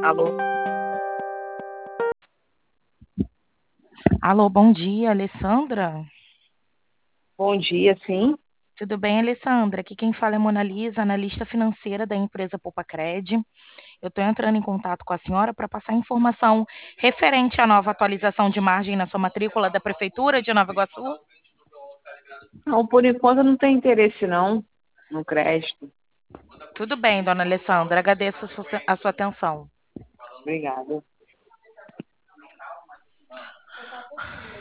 Alô, Alô, bom dia, Alessandra. bom dia, sim. Tudo bem, Alessandra? Aqui quem fala é Mona Lisa, analista financeira da empresa Poupacred. Eu estou entrando em contato com a senhora para passar informação referente à nova atualização de margem na sua matrícula da Prefeitura de Nova Iguaçu. Não, por enquanto não tem interesse não no crédito. Tudo bem, dona Alessandra, agradeço a sua atenção. Obrigada.